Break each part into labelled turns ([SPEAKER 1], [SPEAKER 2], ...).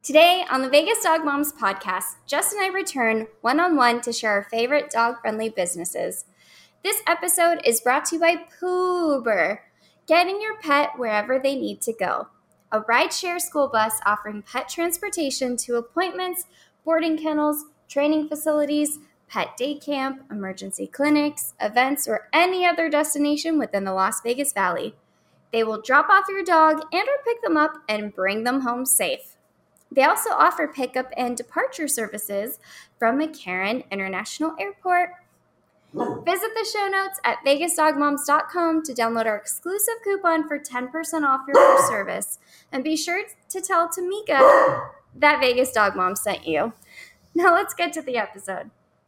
[SPEAKER 1] Today on the Vegas Dog Moms podcast, Jess and I return one-on-one to share our favorite dog-friendly businesses. This episode is brought to you by Poober, getting your pet wherever they need to go. A rideshare school bus offering pet transportation to appointments, boarding kennels, training facilities, pet day camp, emergency clinics, events, or any other destination within the Las Vegas Valley. They will drop off your dog and or pick them up and bring them home safe. They also offer pickup and departure services from McCarran International Airport. Visit the show notes at vegasdogmoms.com to download our exclusive coupon for 10% off your first service. And be sure to tell Tamika that Vegas Dog Mom sent you. Now let's get to the episode.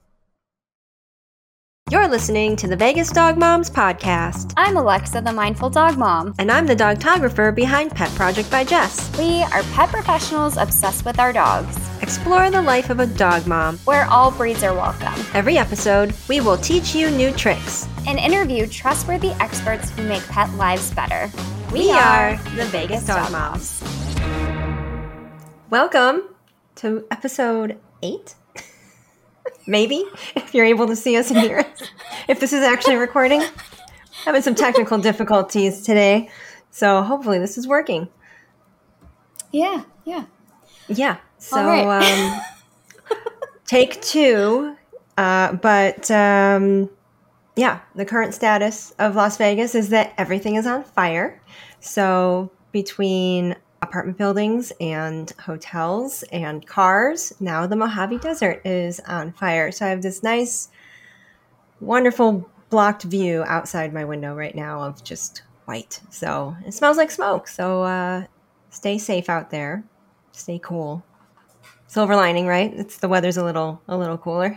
[SPEAKER 2] You're listening to the Vegas Dog Moms podcast.
[SPEAKER 1] I'm Alexa, the Mindful Dog Mom.
[SPEAKER 2] And I'm the dogtographer behind Pet Project by Jess.
[SPEAKER 1] We are pet professionals obsessed with our dogs.
[SPEAKER 2] Explore the life of a dog mom,
[SPEAKER 1] where all breeds are welcome.
[SPEAKER 2] Every episode, we will teach you new tricks
[SPEAKER 1] and interview trustworthy experts who make pet lives better.
[SPEAKER 2] We are the Vegas Dog Moms. Welcome to episode 8. Maybe, if you're able to see us and hear us. If this is actually recording. Having some technical difficulties today. So hopefully this is working.
[SPEAKER 1] Yeah.
[SPEAKER 2] So,
[SPEAKER 1] all right.
[SPEAKER 2] Take 2. The current status of Las Vegas is that everything is on fire. So between apartment buildings and hotels and cars, now the Mojave Desert is on fire. So I have this nice, wonderful blocked view outside my window right now of just white. So it smells like smoke. So stay safe out there. Stay cool. Silver lining, right? The weather's a little cooler.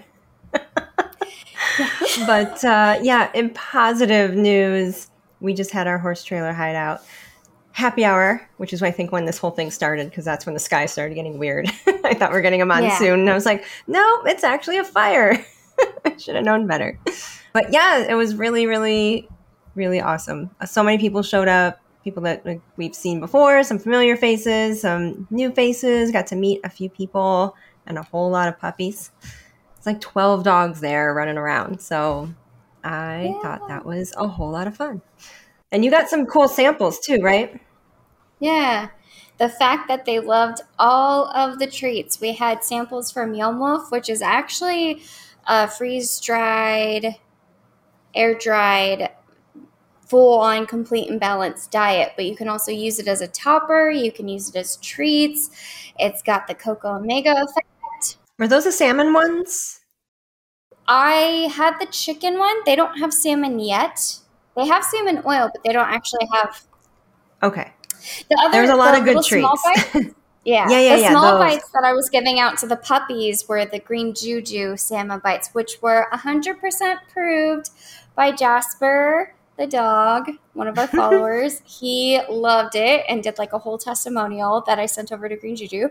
[SPEAKER 2] But in positive news, we just had our horse trailer hideout happy hour, which is I think when this whole thing started, because that's when the sky started getting weird. I thought we were getting a monsoon, and I was like, no, it's actually a fire. I should have known better. But yeah, it was really, really, really awesome. So many people showed up, people that we've seen before, some familiar faces, some new faces, got to meet a few people, and a whole lot of puppies. It's like 12 dogs there running around. So I thought that was a whole lot of fun. And you got some cool samples too, right?
[SPEAKER 1] Yeah. The fact that they loved all of the treats. We had samples from Yum Wolf, which is actually a freeze-dried, air-dried, full-on, complete and balanced diet. But you can also use it as a topper. You can use it as treats. It's got the Cocoa Omega effect.
[SPEAKER 2] Were those the salmon ones?
[SPEAKER 1] I had the chicken one. They don't have salmon yet. They have salmon oil, but they don't actually have.
[SPEAKER 2] Okay.
[SPEAKER 1] There's
[SPEAKER 2] a lot of good treats.
[SPEAKER 1] Yeah.
[SPEAKER 2] The
[SPEAKER 1] small bites that I was giving out to the puppies were the green juju salmon bites, which were 100% proved by Jasper, the dog, one of our followers. He loved it and did like a whole testimonial that I sent over to Green Juju.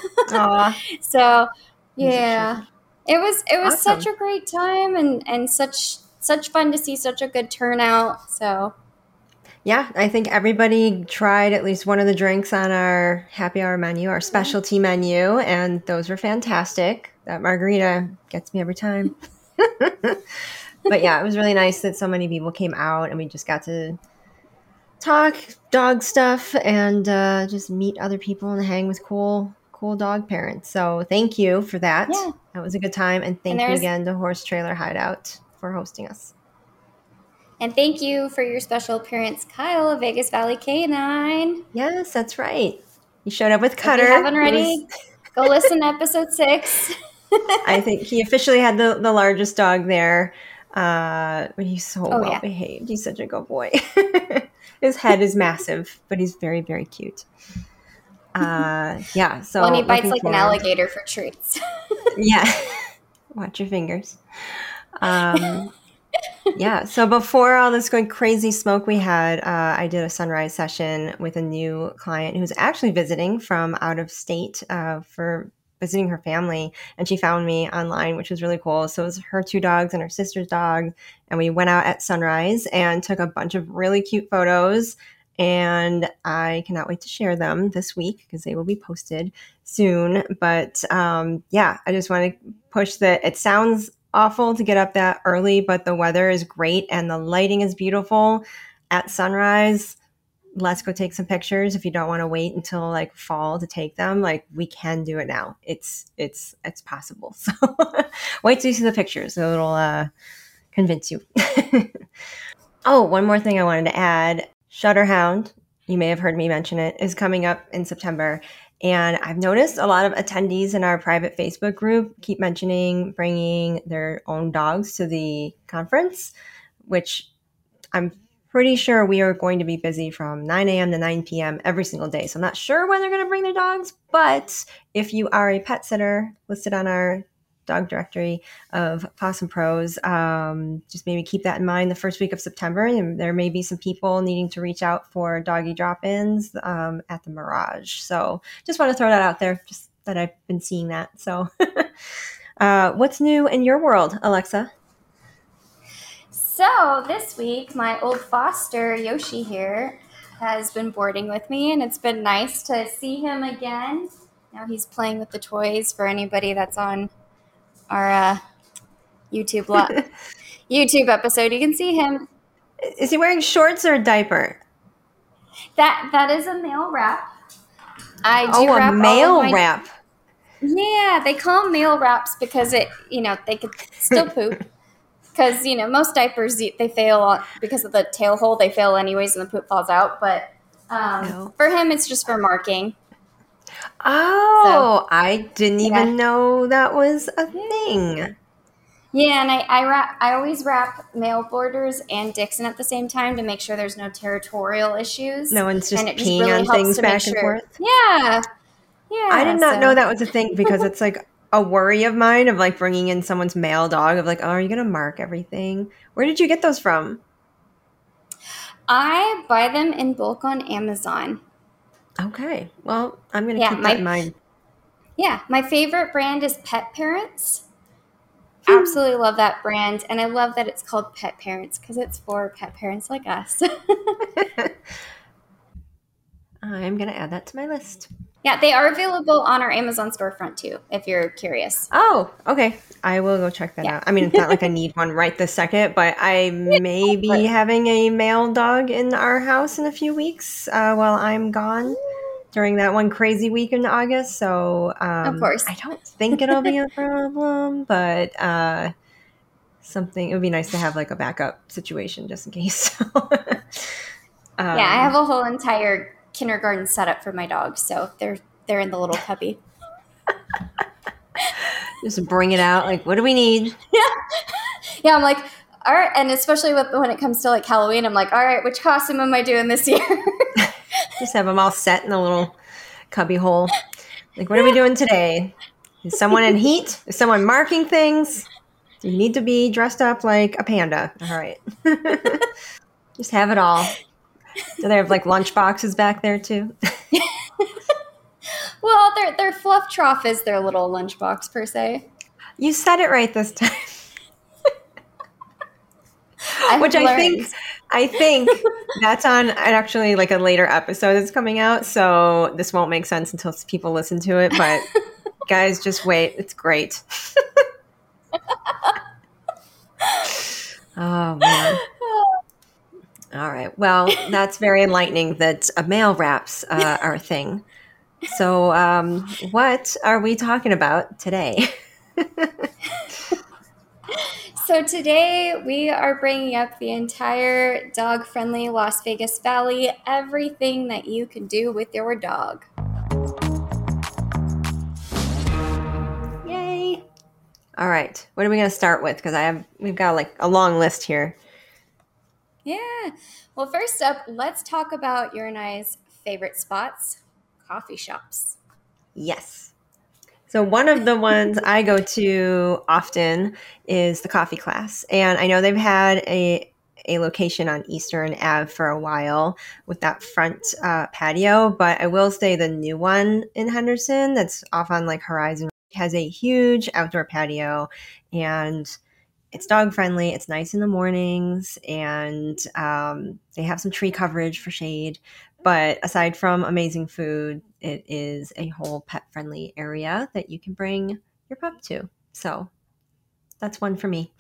[SPEAKER 1] So, yeah. It was awesome. Such a great time and such fun to see such a good turnout. So
[SPEAKER 2] yeah, I think everybody tried at least one of the drinks on our happy hour menu, our specialty menu, and those were fantastic. That margarita gets me every time. But yeah, it was really nice that so many people came out and we just got to talk dog stuff and just meet other people and hang with cool dog parents. So thank you for that. Yeah. That was a good time. And thank you again to Horse Trailer Hideout for hosting us.
[SPEAKER 1] And thank you for your special appearance, Kyle of Vegas Valley Canine.
[SPEAKER 2] Yes, that's right. You showed up with Cutter.
[SPEAKER 1] If you haven't already, go listen to episode 6.
[SPEAKER 2] I think he officially had the largest dog there. But he's so well behaved. He's such a good boy. His head is massive, but he's very, very cute. So
[SPEAKER 1] when he bites like an alligator for treats.
[SPEAKER 2] Yeah. Watch your fingers. So before all this going crazy smoke we had, I did a sunrise session with a new client who's actually visiting from out of state for visiting her family, and she found me online, which was really cool. So it was her 2 dogs and her sister's dog, and we went out at sunrise and took a bunch of really cute photos, and I cannot wait to share them this week because they will be posted. soon. But yeah, I just want to push that. It sounds awful to get up that early, but the weather is great and the lighting is beautiful at sunrise. Let's go take some pictures. If you don't want to wait until like fall to take them, like we can do it now. It's possible. So wait till you see the pictures. It'll convince you. Oh, one more thing I wanted to add. Shutterhound, you may have heard me mention it, is coming up in September. And I've noticed a lot of attendees in our private Facebook group keep mentioning bringing their own dogs to the conference, which I'm pretty sure we are going to be busy from 9 a.m. to 9 p.m. every single day. So I'm not sure when they're going to bring their dogs, but if you are a pet sitter listed on our dog directory of Possum Pros, just maybe keep that in mind the first week of September. And there may be some people needing to reach out for doggy drop-ins at the Mirage. So just want to throw that out there, just that I've been seeing that. So what's new in your world, Alexa?
[SPEAKER 1] So this week, my old foster, Yoshi here, has been boarding with me, and it's been nice to see him again. Now he's playing with the toys for anybody that's on our YouTube episode. You can see him.
[SPEAKER 2] Is he wearing shorts or a diaper?
[SPEAKER 1] That is a male wrap. I do
[SPEAKER 2] wrap a male wrap.
[SPEAKER 1] Yeah, they call them male wraps because they could still poop. Because, most diapers, they fail because of the tail hole. They fail anyways and the poop falls out. But for him, it's just for marking.
[SPEAKER 2] Oh, so, I didn't even know that was a thing.
[SPEAKER 1] Yeah, and I always wrap male boarders and Dixon at the same time to make sure there's no territorial issues.
[SPEAKER 2] No one's just peeing on things back and forth.
[SPEAKER 1] Yeah. Yeah.
[SPEAKER 2] I did not know that was a thing because it's like a worry of mine of like bringing in someone's male dog of like, oh, are you going to mark everything? Where did you get those from?
[SPEAKER 1] I buy them in bulk on Amazon.
[SPEAKER 2] Okay. Well, I'm going to keep that in mind.
[SPEAKER 1] Yeah. My favorite brand is Pet Parents. Absolutely love that brand. And I love that it's called Pet Parents because it's for pet parents like us.
[SPEAKER 2] I'm going to add that to my list.
[SPEAKER 1] Yeah, they are available on our Amazon storefront too, if you're curious.
[SPEAKER 2] Oh, okay. I will go check that out. I mean, it's not like I need one right this second, but I may be having a male dog in our house in a few weeks while I'm gone during that one crazy week in August. So
[SPEAKER 1] of course.
[SPEAKER 2] I don't think it'll be a problem, but it would be nice to have like a backup situation just in case.
[SPEAKER 1] Yeah, I have a whole entire kindergarten setup for my dogs, so they're in the little puppy.
[SPEAKER 2] Just bring it out. Like, what do we need?
[SPEAKER 1] Yeah, I'm like, all right, and especially when it comes to like Halloween, I'm like, all right, which costume am I doing this year?
[SPEAKER 2] Just have them all set in a little cubby hole. Like, what are we doing today? Is someone in heat? Is someone marking things? Do you need to be dressed up like a panda? All right. Just have it all. Do they have like lunch boxes back there too?
[SPEAKER 1] Well, their fluff trough is their little lunchbox per se.
[SPEAKER 2] You said it right this time. Which I think that's on actually like a later episode that's coming out. So this won't make sense until people listen to it. But guys, just wait. It's great. Oh, man. All right. Well, that's very enlightening that male wraps are a thing. So what are we talking about today?
[SPEAKER 1] So today we are bringing up the entire dog-friendly Las Vegas Valley, everything that you can do with your dog.
[SPEAKER 2] Yay. All right. What are we going to start with? Because we've got like a long list here.
[SPEAKER 1] Yeah. Well, first up, let's talk about your and I's favorite spots, coffee shops.
[SPEAKER 2] Yes. So one of the ones I go to often is the Coffee Class. And I know they've had a location on Eastern Ave for a while with that front patio. But I will say the new one in Henderson that's off on like Horizon has a huge outdoor patio. And it's dog friendly. It's nice in the mornings, and they have some tree coverage for shade. But aside from amazing food, it is a whole pet friendly area that you can bring your pup to. So that's one for me.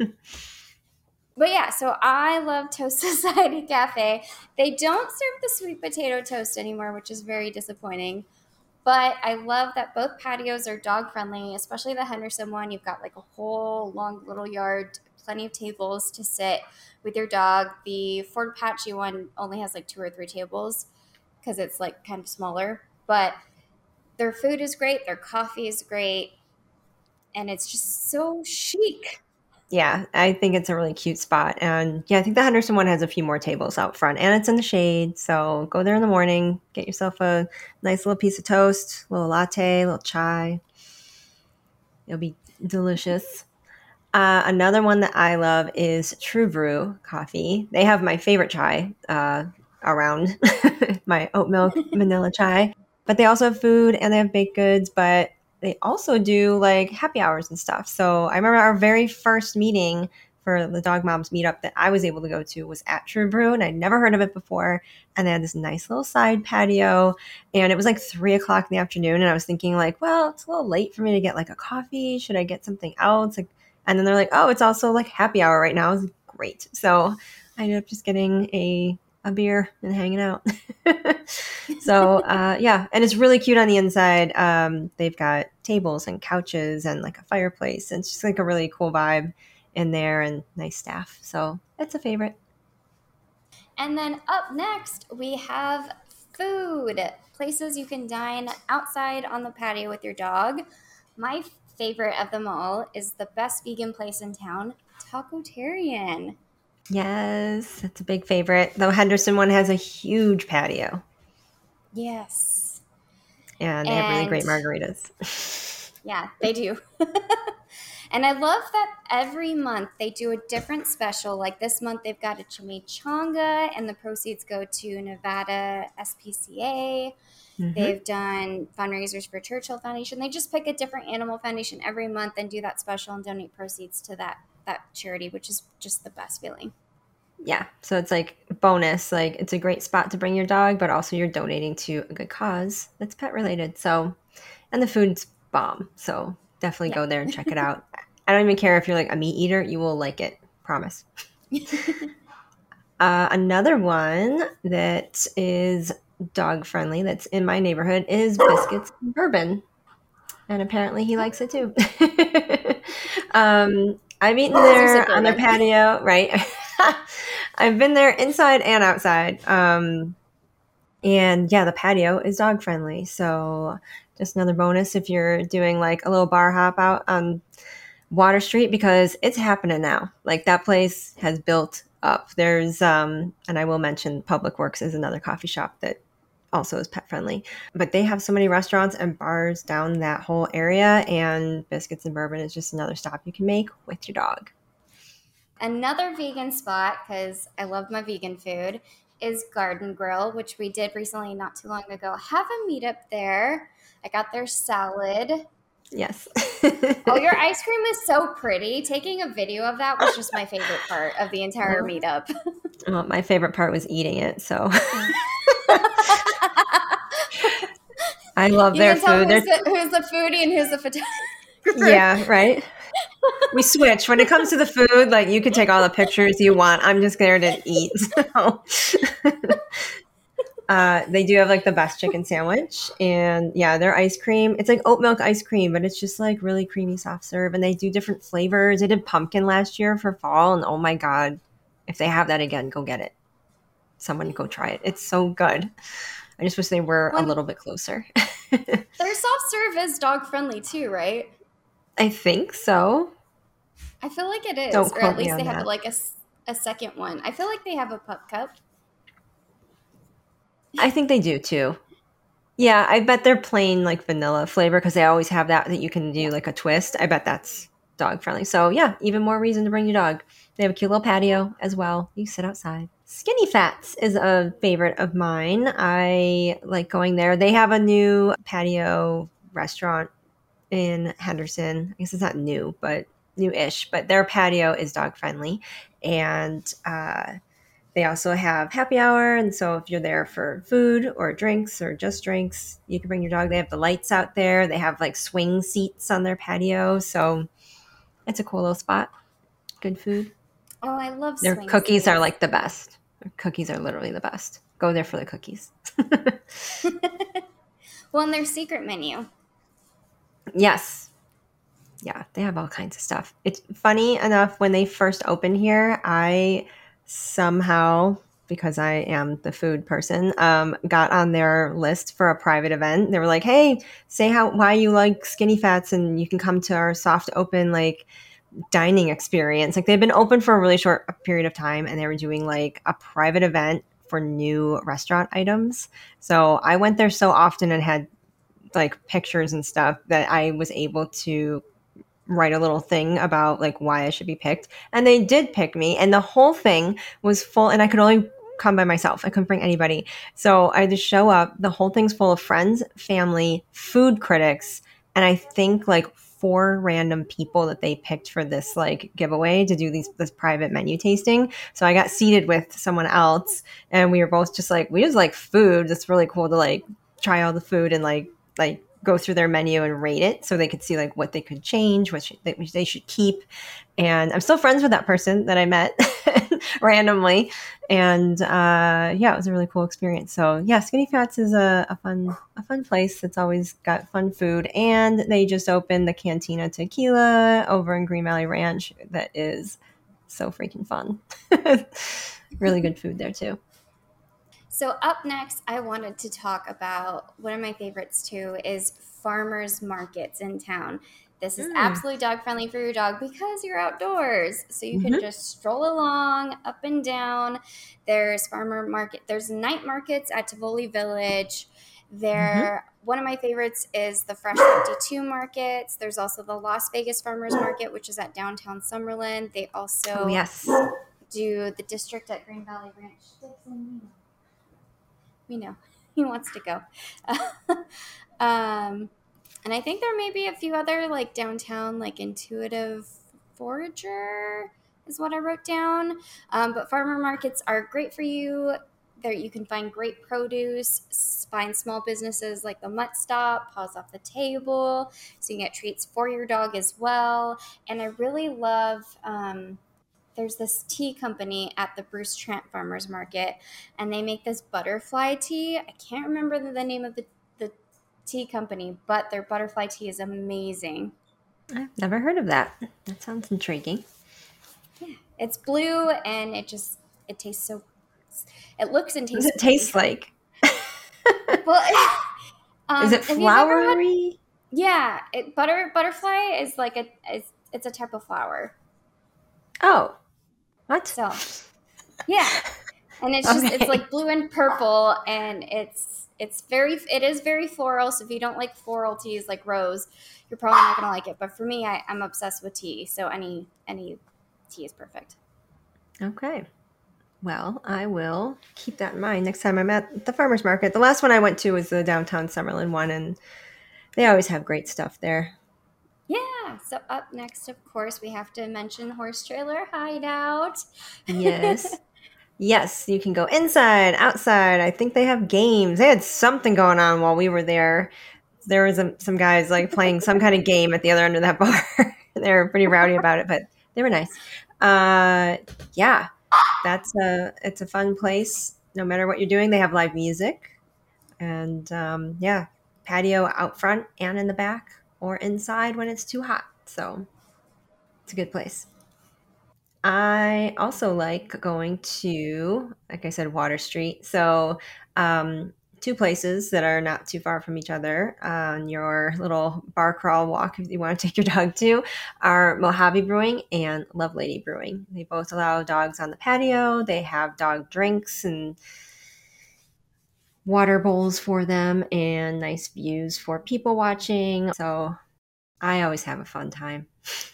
[SPEAKER 1] But yeah, so I love Toast Society Cafe. They don't serve the sweet potato toast anymore, which is very disappointing. But I love that both patios are dog friendly, especially the Henderson one. You've got like a whole long little yard, plenty of tables to sit with your dog. The Fort Apache one only has like 2 or 3 tables because it's like kind of smaller. But their food is great, their coffee is great, and it's just so chic.
[SPEAKER 2] Yeah, I think it's a really cute spot. And yeah, I think the Henderson one has a few more tables out front and it's in the shade. So go there in the morning, get yourself a nice little piece of toast, a little latte, a little chai. It'll be delicious. Another one that I love is True Brew Coffee. They have my favorite chai around, my oat milk vanilla chai. But they also have food and they have baked goods, but they also do like happy hours and stuff. So I remember our very first meeting for the Dog Moms meetup that I was able to go to was at True Brew, and I'd never heard of it before. And they had this nice little side patio, and it was like 3 o'clock in the afternoon. And I was thinking, like, well, it's a little late for me to get like a coffee. Should I get something else? Like, and then they're like, oh, it's also like happy hour right now. It's great. So I ended up just getting a beer and hanging out. So yeah, and it's really cute on the inside. They've got tables and couches and like a fireplace, and it's just like a really cool vibe in there and nice staff. So it's a favorite.
[SPEAKER 1] And then up next, we have food. Places you can dine outside on the patio with your dog. My favorite of them all is the best vegan place in town, Tacotarian.
[SPEAKER 2] Yes, it's a big favorite. The Henderson one has a huge patio,
[SPEAKER 1] Yes.
[SPEAKER 2] and they have really
[SPEAKER 1] And
[SPEAKER 2] great margaritas.
[SPEAKER 1] yeah, they do. And I love that every month they do a different special. Like this month, they've got a chimichanga, and the proceeds go to Nevada SPCA.
[SPEAKER 2] Hmm.
[SPEAKER 1] They've done fundraisers for Churchill Foundation. They just pick a different animal foundation every month and do that special and donate proceeds to that charity, which is just the best feeling.
[SPEAKER 2] Yeah, so it's like bonus. Like it's a great spot to bring your dog, but also you're donating to a good cause that's pet related. So, and the food's bomb. So definitely
[SPEAKER 1] Yeah.
[SPEAKER 2] go there and check it out. I don't even care if you're like a meat eater, you will like it. Promise. Another one that is dog friendly that's in my neighborhood is Biscuits and Bourbon. And apparently he likes it too. I've eaten
[SPEAKER 1] Because you said
[SPEAKER 2] there on their
[SPEAKER 1] bourbon.
[SPEAKER 2] patio, right? I've been there inside and outside. And yeah, the patio is dog friendly. So just another bonus if you're doing like a little bar hop out on Water Street, because it's happening now. Like that place has built up. There's and I will mention Public Works is another coffee shop that also is pet friendly. But they have so many restaurants and bars down that whole area, and Biscuits and Bourbon is just another stop you can make with your dog.
[SPEAKER 1] Another vegan spot, because I love my vegan food, is Garden Grill, which we did recently not too long ago. Have a meetup there. I got their salad.
[SPEAKER 2] Yes.
[SPEAKER 1] Oh, your ice cream is so pretty. Taking a video of that was just my favorite part of the entire meetup.
[SPEAKER 2] Well, my favorite part was eating it. So I love
[SPEAKER 1] You
[SPEAKER 2] their
[SPEAKER 1] can tell
[SPEAKER 2] food.
[SPEAKER 1] who's the foodie and who's the photographer.
[SPEAKER 2] Yeah, right. We switch when it comes to the food. Like you can take all the pictures you want. I'm just there to eat. So. They do have like the best chicken sandwich, and yeah, their ice cream. It's like oat milk ice cream, but it's just like really creamy soft serve. And they do different flavors. They did pumpkin last year for fall, and oh my god, if they have that again, go get it. Someone go try it. It's so good. I just wish they were a
[SPEAKER 1] When
[SPEAKER 2] little bit closer.
[SPEAKER 1] their soft serve is dog friendly too, right?
[SPEAKER 2] I think so.
[SPEAKER 1] I feel like it is,
[SPEAKER 2] Don't
[SPEAKER 1] or at
[SPEAKER 2] quote me
[SPEAKER 1] least
[SPEAKER 2] on
[SPEAKER 1] they have
[SPEAKER 2] that.
[SPEAKER 1] like a second one. I feel like they have a pup cup.
[SPEAKER 2] I think they do too. Yeah, I bet they're plain like vanilla flavor because they always have that you can do
[SPEAKER 1] Yeah.
[SPEAKER 2] like a twist. I bet that's dog friendly. So yeah, even more reason to bring your dog. They have a cute little patio as well. You sit outside. Skinny Fats is a favorite of mine. I like going there. They have a new patio restaurant in Henderson. I guess it's not new, but new-ish. But their patio is dog friendly, and They also have happy hour. And so if you're there for food or drinks or just drinks, you can bring your dog. They have the lights out there. They have like swing seats on their patio. So it's a cool little spot. Good food.
[SPEAKER 1] Oh, I love
[SPEAKER 2] Their
[SPEAKER 1] swing
[SPEAKER 2] cookies are
[SPEAKER 1] seats.
[SPEAKER 2] like the best. Their cookies are literally the best. Go there for the cookies.
[SPEAKER 1] Well, and their secret menu.
[SPEAKER 2] Yes. Yeah, they have all kinds of stuff. It's funny enough, when they first opened here, I somehow, because I am the food person, got on their list for a private event. They were like, "Hey, say why you like Skinny Fats, and you can come to our soft open like dining experience." Like they've been open for a really short period of time, and they were doing like a private event for new restaurant items. So I went there so often and had like pictures and stuff that I was able to write a little thing about like why I should be picked. And they did pick me, and the whole thing was full, and I could only come by myself. I couldn't bring anybody. So I had to show up. The whole thing's full of friends, family, food critics, and I think like 4 random people that they picked for this like giveaway to do this private menu tasting. So I got seated with someone else, and we were both just like, we just like food. It's really cool to like try all the food and like go through their menu and rate it so they could see like what they could change, what they should keep. And I'm still friends with that person that I met randomly. And yeah, it was a really cool experience. So yeah, Skinny Fats is a fun place that's always got fun food. And they just opened the Cantina Tequila over in Green Valley Ranch. That is so freaking fun. Really good food there too.
[SPEAKER 1] So up next, I wanted to talk about one of my favorites too is farmers markets in town. This is absolutely dog friendly for your dog because you're outdoors. So you can just stroll along up and down. There's farmer market. There's night markets at Tivoli Village. One of my favorites is the Fresh 52 markets. There's also the Las Vegas Farmers Market, which is at downtown Summerlin. They also do the district at Green Valley Ranch. We know he wants to go. And I think there may be a few other like downtown, like Intuitive Forager is what I wrote down. But farmer markets are great for you. There you can find great produce, find small businesses like the Mutt Stop, Paws Off the Table. So you can get treats for your dog as well. And I really love there's this tea company at the Bruce Trent Farmers Market, and they make this butterfly tea. I can't remember the name of the tea company, but their butterfly tea is amazing.
[SPEAKER 2] I've never heard of that. That sounds intriguing.
[SPEAKER 1] Yeah, it's blue, and it tastes so. It looks and tastes.
[SPEAKER 2] What does it taste like?
[SPEAKER 1] Well,
[SPEAKER 2] is it flowery?
[SPEAKER 1] Yeah, butterfly is like it's a type of flower.
[SPEAKER 2] Oh, what?
[SPEAKER 1] So, yeah, and it's just it's like blue and purple, and it is very floral. So if you don't like floral teas like rose, you're probably not gonna like it. But for me, I'm obsessed with tea, so any tea is perfect.
[SPEAKER 2] Okay. Well, I will keep that in mind next time I'm at the farmer's market. The last one I went to was the downtown Summerlin one, and they always have great stuff there.
[SPEAKER 1] Yeah. So up next, of course, we have to mention Horse Trailer Hideout.
[SPEAKER 2] Yes. Yes, you can go inside, outside. I think they have games. They had something going on while we were there. There was some guys like playing some kind of game at the other end of that bar. They were pretty rowdy about it, but they were nice. Yeah, it's a fun place. No matter what you're doing, they have live music, and yeah, patio out front and in the back or inside when it's too hot. So it's a good place. I also like going to, like I said, Water Street. So, 2 places that are not too far from each other on your little bar crawl walk, if you want to take your dog to, are Mojave Brewing and Love Lady Brewing. They both allow dogs on the patio. They have dog drinks and water bowls for them and nice views for people watching. So, I always have a fun time.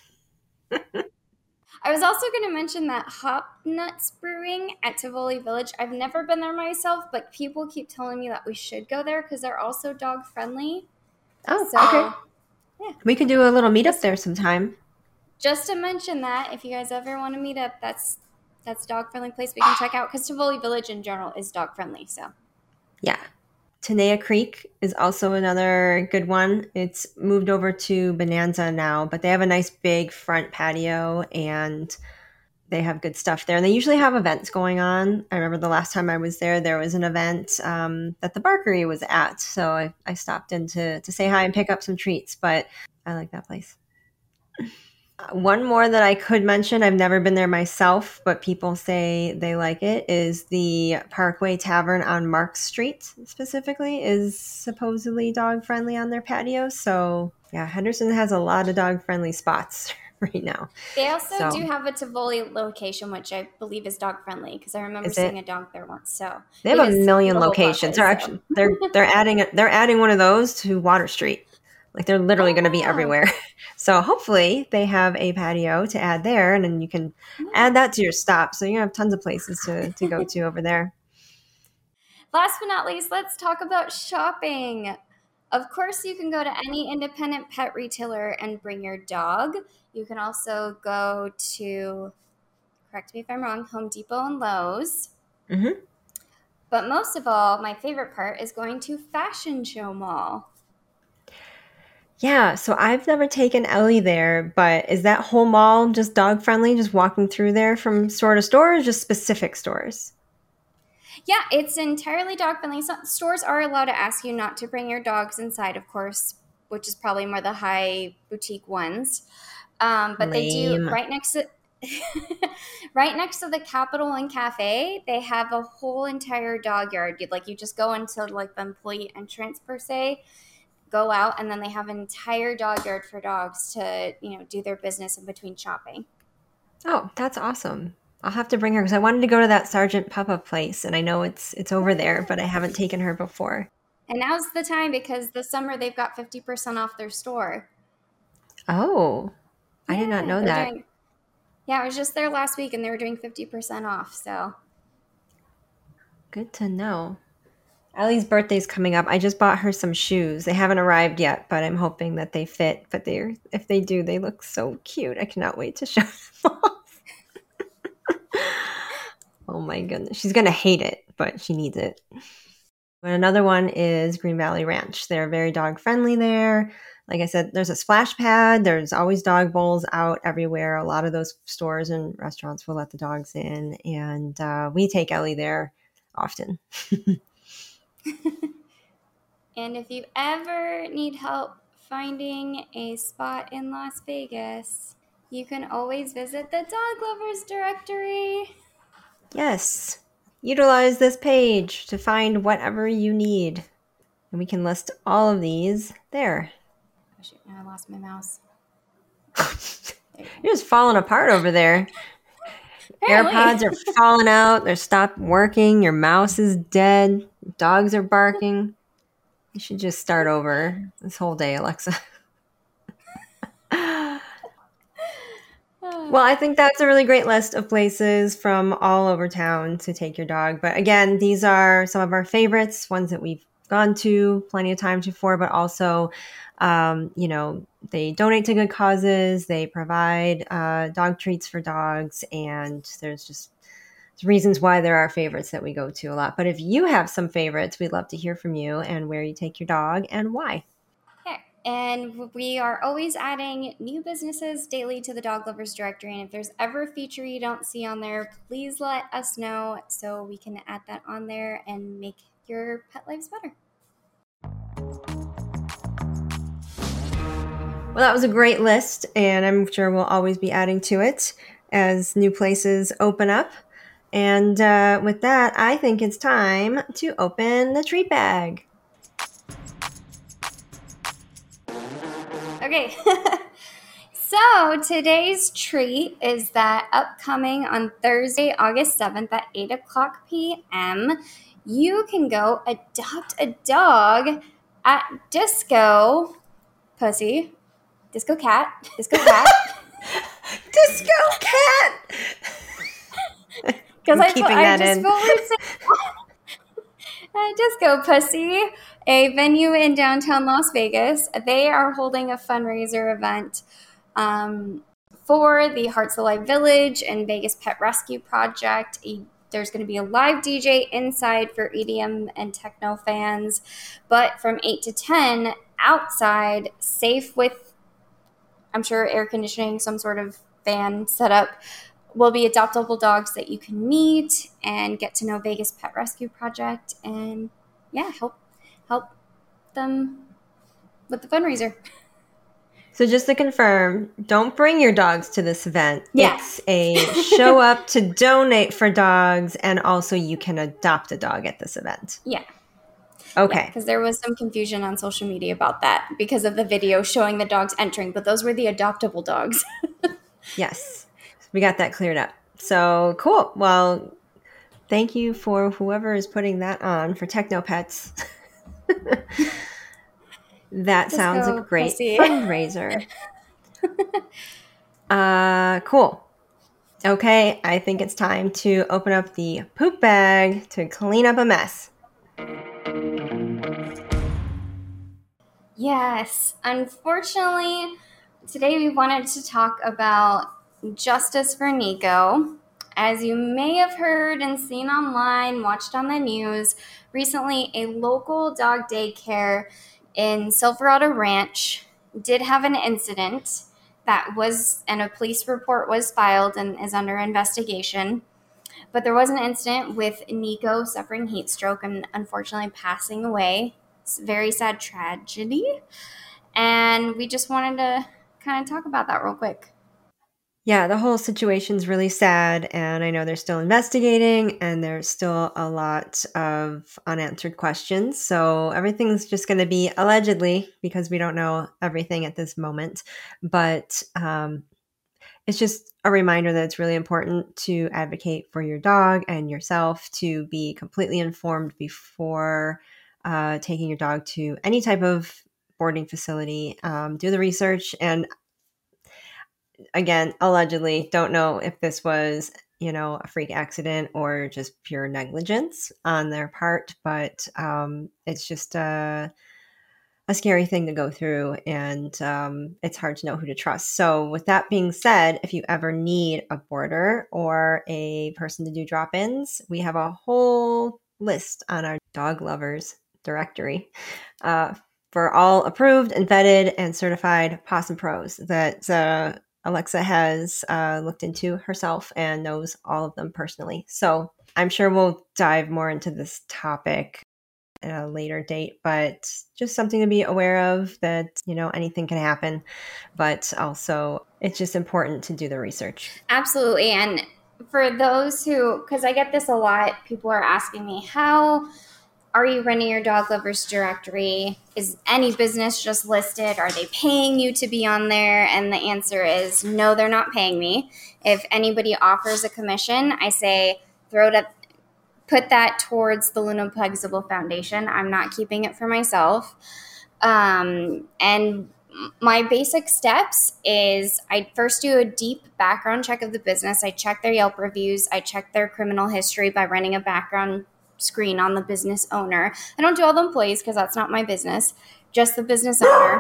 [SPEAKER 1] I was also going to mention that Hop Nuts Brewing at Tivoli Village. I've never been there myself, but people keep telling me that we should go there because they're also dog friendly.
[SPEAKER 2] Oh, so, okay. Yeah. We could do a little meetup there sometime.
[SPEAKER 1] Just to mention that, if you guys ever want to meet up, that's that's a dog-friendly place we can check out, because Tivoli Village in general is dog-friendly. So
[SPEAKER 2] Yeah. Tenaya Creek is also another good one. It's moved over to Bonanza now, but they have a nice big front patio and they have good stuff there. And they usually have events going on. I remember the last time I was there, there was an event that the Barkery was at. So I stopped in to say hi and pick up some treats, but I like that place. One more that I could mention, I've never been there myself, but people say they like it, is the Parkway Tavern on Mark Street specifically is supposedly dog friendly on their patio. So yeah, Henderson has a lot of dog friendly spots right now.
[SPEAKER 1] they also do have a Tivoli location, which I believe is dog-friendly, because I remember seeing a dog there once. So
[SPEAKER 2] they have a million locations. They're adding one of those to Water Street. Like they're literally going to be everywhere. So hopefully they have a patio to add there, and then you can add that to your stop. So you have tons of places to go to over there.
[SPEAKER 1] Last but not least, let's talk about shopping. Of course, you can go to any independent pet retailer and bring your dog. You can also go to, correct me if I'm wrong, Home Depot and Lowe's.
[SPEAKER 2] Mm-hmm.
[SPEAKER 1] But most of all, my favorite part is going to Fashion Show Mall.
[SPEAKER 2] Yeah, so I've never taken Ellie there, but is that whole mall just dog friendly, just walking through there from store to store, or just specific stores?
[SPEAKER 1] Yeah, it's entirely dog friendly. Some stores are allowed to ask you not to bring your dogs inside, of course, which is probably more the high boutique ones. But they do right next to right next to the Capital One Cafe. They have a whole entire dog yard. You just go into like the employee entrance per se, go out, and then they have an entire dog yard for dogs to do their business in between shopping.
[SPEAKER 2] Oh, that's awesome. I'll have to bring her because I wanted to go to that Sergeant Peppa place, and I know it's over there, but I haven't taken her before.
[SPEAKER 1] And now's the time because this summer they've got 50% off their store.
[SPEAKER 2] Oh, I did not know that.
[SPEAKER 1] I was just there last week, and they were doing 50% off. So
[SPEAKER 2] good to know. Ellie's birthday's coming up. I just bought her some shoes. They haven't arrived yet, but I'm hoping that they fit. But if they do, they look so cute. I cannot wait to show them off. Oh my goodness. She's going to hate it, but she needs it. And another one is Green Valley Ranch. They're very dog friendly there. Like I said, there's a splash pad. There's always dog bowls out everywhere. A lot of those stores and restaurants will let the dogs in. And we take Ellie there often.
[SPEAKER 1] And if you ever need help finding a spot in Las Vegas, you can always visit the Dog Lovers Directory.
[SPEAKER 2] Yes. Utilize this page to find whatever you need. And we can list all of these there.
[SPEAKER 1] Oh shoot, now I lost my mouse.
[SPEAKER 2] You're just falling apart over there. AirPods are falling out. They're stopped working. Your mouse is dead. Dogs are barking. You should just start over this whole day, Alexa. Well, I think that's a really great list of places from all over town to take your dog. But again, these are some of our favorites, ones that we've gone to plenty of times before, but also, they donate to good causes. They provide dog treats for dogs, and there's reasons why they're our favorites that we go to a lot. But if you have some favorites, we'd love to hear from you and where you take your dog and why.
[SPEAKER 1] And we are always adding new businesses daily to the Dog Lovers Directory. And if there's ever a feature you don't see on there, please let us know so we can add that on there and make your pet lives better.
[SPEAKER 2] Well, that was a great list, and I'm sure we'll always be adding to it as new places open up. And with that, I think it's time to open the treat bag.
[SPEAKER 1] Okay, so today's treat is that upcoming on Thursday, August 7th at 8 o'clock p.m., you can go adopt a dog at Disco Cat.
[SPEAKER 2] Disco Cat.
[SPEAKER 1] Because I just feel weird saying Disco Pussy, a venue in downtown Las Vegas. They are holding a fundraiser event for the Hearts Alive Village and Vegas Pet Rescue Project. There's going to be a live DJ inside for EDM and techno fans, but from 8 to 10 outside, safe with, I'm sure, air conditioning, some sort of fan setup, will be adoptable dogs that you can meet and get to know Vegas Pet Rescue Project and, yeah, help them with the fundraiser.
[SPEAKER 2] So just to confirm, don't bring your dogs to this event.
[SPEAKER 1] Yeah.
[SPEAKER 2] It's a show up to donate for dogs, and also you can adopt a dog at this event.
[SPEAKER 1] Yeah.
[SPEAKER 2] Okay.
[SPEAKER 1] Because there was some confusion on social media about that because of the video showing the dogs entering, but those were the adoptable dogs.
[SPEAKER 2] Yes. We got that cleared up. So cool. Well, thank you for whoever is putting that on for Technopets. That sounds like a great fundraiser. Cool. Okay, I think it's time to open up the poop bag to clean up a mess.
[SPEAKER 1] Yes. Unfortunately, today we wanted to talk about justice for Nico. As you may have heard and seen online, watched on the news, recently a local dog daycare in Silverado Ranch did have an incident and a police report was filed and is under investigation. But there was an incident with Nico suffering heat stroke and unfortunately passing away. It's a very sad tragedy. And we just wanted to kind of talk about that real quick.
[SPEAKER 2] Yeah, the whole situation's really sad, and I know they're still investigating, and there's still a lot of unanswered questions. So everything's just going to be allegedly, because we don't know everything at this moment. But it's just a reminder that it's really important to advocate for your dog and yourself, to be completely informed before taking your dog to any type of boarding facility. Do the research, and again, allegedly, don't know if this was, a freak accident or just pure negligence on their part, but it's just a scary thing to go through, and it's hard to know who to trust. So with that being said, if you ever need a boarder or a person to do drop-ins, we have a whole list on our dog lovers directory for all approved and vetted and certified Possum Pros that Alexa has looked into herself and knows all of them personally. So I'm sure we'll dive more into this topic at a later date, but just something to be aware of, that, anything can happen, but also it's just important to do the research.
[SPEAKER 1] Absolutely. And for those because I get this a lot, people are asking me, how are you running your dog lovers directory? Is any business just listed? Are they paying you to be on there? And the answer is no, they're not paying me. If anybody offers a commission, I say put that towards the Luna Plexible Foundation. I'm not keeping it for myself. And my basic steps is I first do a deep background check of the business. I check their Yelp reviews. I check their criminal history by running a background screen on the business owner. I don't do all the employees because that's not my business, just the business owner.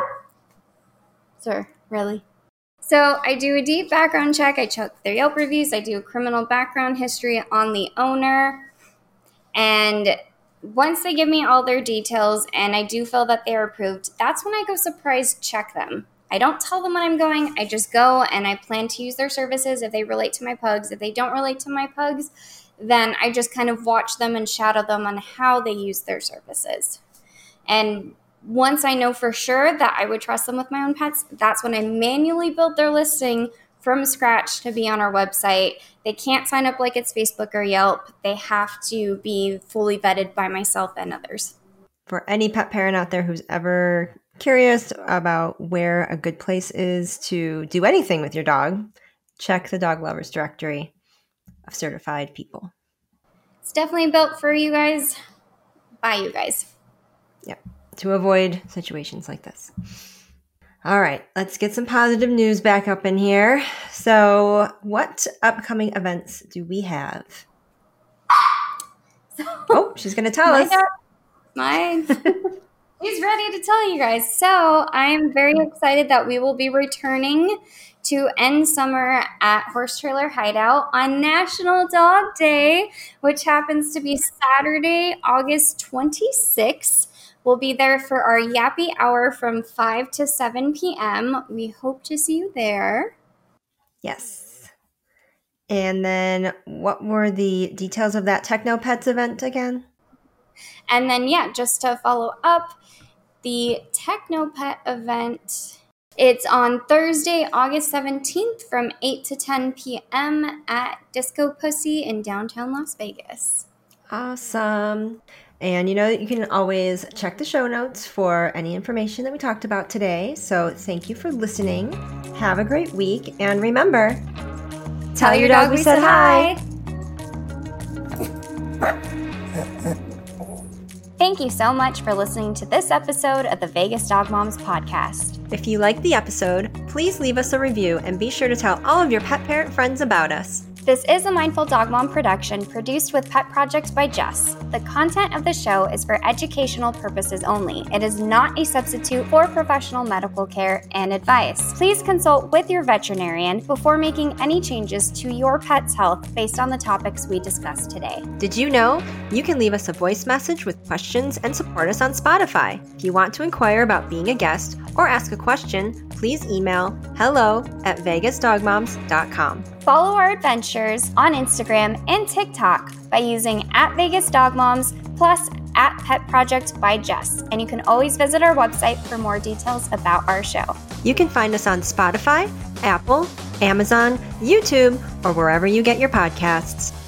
[SPEAKER 1] Sir, really? So I do a deep background check. I check their Yelp reviews. I do a criminal background history on the owner. And once they give me all their details and I do feel that they're approved, that's when I go surprise check them. I don't tell them when I'm going. I just go and I plan to use their services if they relate to my pugs. If they don't relate to my pugs, then I just kind of watch them and shadow them on how they use their services. And once I know for sure that I would trust them with my own pets, that's when I manually build their listing from scratch to be on our website. They can't sign up like it's Facebook or Yelp. They have to be fully vetted by myself and others.
[SPEAKER 2] For any pet parent out there who's ever curious about where a good place is to do anything with your dog, check the Dog Lovers directory of certified people.
[SPEAKER 1] It's definitely built for you guys, by you guys.
[SPEAKER 2] Yep, to avoid situations like this. All right, let's get some positive news back up in here. So what upcoming events do we have? Oh, she's going to tell us.
[SPEAKER 1] She's ready to tell you guys. So I'm very excited that we will be returning to end summer at Horse Trailer Hideout on National Dog Day, which happens to be Saturday, August 26th. We'll be there for our Yappy Hour from 5 to 7 p.m. We hope to see you there.
[SPEAKER 2] Yes. And then what were the details of that Techno Pets event again?
[SPEAKER 1] And then, just to follow up, the Technopet event, it's on Thursday, August 17th from 8 to 10 p.m. at Disco Pussy in downtown Las Vegas.
[SPEAKER 2] Awesome. And you can always check the show notes for any information that we talked about today. So thank you for listening. Have a great week. And remember, tell your dog we said hi.
[SPEAKER 1] Thank you so much for listening to this episode of the Vegas Dog Moms podcast.
[SPEAKER 2] If you liked the episode, please leave us a review and be sure to tell all of your pet parent friends about us.
[SPEAKER 1] This is a Mindful Dog Mom production produced with Pet Projects by Jess. The content of the show is for educational purposes only. It is not a substitute for professional medical care and advice. Please consult with your veterinarian before making any changes to your pet's health based on the topics we discussed today.
[SPEAKER 2] Did you know you can leave us a voice message with questions and support us on Spotify? If you want to inquire about being a guest or ask a question, please email hello@vegasdogmoms.com.
[SPEAKER 1] Follow our adventures on Instagram and TikTok by using @VegasDogMoms plus @PetProject by Jess. And you can always visit our website for more details about our show.
[SPEAKER 2] You can find us on Spotify, Apple, Amazon, YouTube, or wherever you get your podcasts.